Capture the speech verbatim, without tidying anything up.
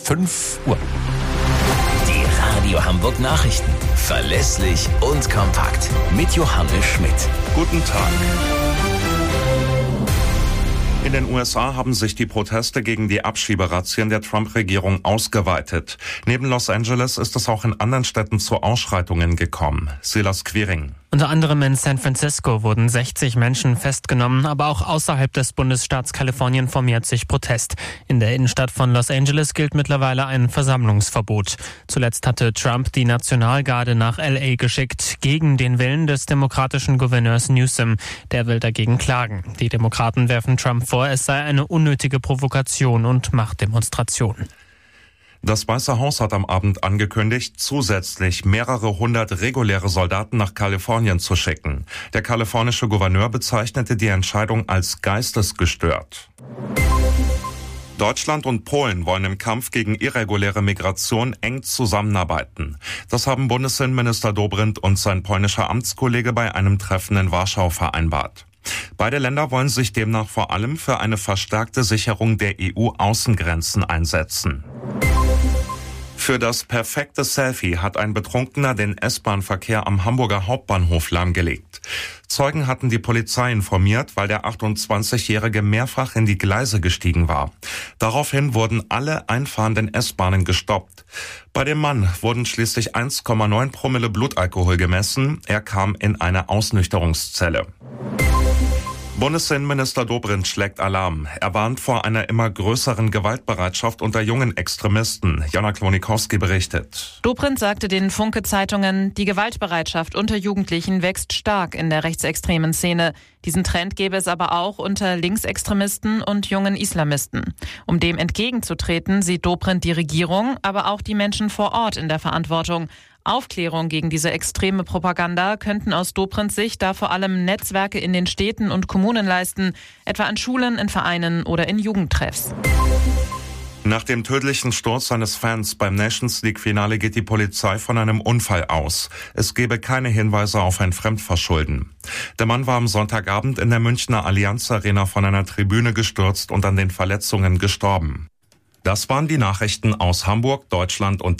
fünf Uhr. Die Radio Hamburg Nachrichten. Verlässlich und kompakt. Mit Johannes Schmidt. Guten Tag. In den U S A haben sich die Proteste gegen die Abschieberazzien der Trump-Regierung ausgeweitet. Neben Los Angeles ist es auch in anderen Städten zu Ausschreitungen gekommen. Silas Quiring. Unter anderem in San Francisco wurden sechzig Menschen festgenommen, aber auch außerhalb des Bundesstaats Kalifornien formiert sich Protest. In der Innenstadt von Los Angeles gilt mittlerweile ein Versammlungsverbot. Zuletzt hatte Trump die Nationalgarde nach L A geschickt, gegen den Willen des demokratischen Gouverneurs Newsom. Der will dagegen klagen. Die Demokraten werfen Trump vor, es sei eine unnötige Provokation und Machtdemonstration. Das Weiße Haus hat am Abend angekündigt, zusätzlich mehrere hundert reguläre Soldaten nach Kalifornien zu schicken. Der kalifornische Gouverneur bezeichnete die Entscheidung als geistesgestört. Deutschland und Polen wollen im Kampf gegen irreguläre Migration eng zusammenarbeiten. Das haben Bundesinnenminister Dobrindt und sein polnischer Amtskollege bei einem Treffen in Warschau vereinbart. Beide Länder wollen sich demnach vor allem für eine verstärkte Sicherung der E U-Außengrenzen einsetzen. Für das perfekte Selfie hat ein Betrunkener den S-Bahn-Verkehr am Hamburger Hauptbahnhof lahmgelegt. Zeugen hatten die Polizei informiert, weil der achtundzwanzigjährige mehrfach in die Gleise gestiegen war. Daraufhin wurden alle einfahrenden S-Bahnen gestoppt. Bei dem Mann wurden schließlich eins Komma neun Promille Blutalkohol gemessen. Er kam in eine Ausnüchterungszelle. Bundesinnenminister Dobrindt schlägt Alarm. Er warnt vor einer immer größeren Gewaltbereitschaft unter jungen Extremisten. Jana Klonikowski berichtet. Dobrindt sagte den Funke-Zeitungen, die Gewaltbereitschaft unter Jugendlichen wächst stark in der rechtsextremen Szene. Diesen Trend gäbe es aber auch unter Linksextremisten und jungen Islamisten. Um dem entgegenzutreten, sieht Dobrindt die Regierung, aber auch die Menschen vor Ort in der Verantwortung. Aufklärung gegen diese extreme Propaganda könnten aus Dobrindts Sicht da vor allem Netzwerke in den Städten und Kommunen leisten, etwa an Schulen, in Vereinen oder in Jugendtreffs. Nach dem tödlichen Sturz seines Fans beim Nations League-Finale geht die Polizei von einem Unfall aus. Es gebe keine Hinweise auf ein Fremdverschulden. Der Mann war am Sonntagabend in der Münchner Allianz Arena von einer Tribüne gestürzt und an den Verletzungen gestorben. Das waren die Nachrichten aus Hamburg, Deutschland und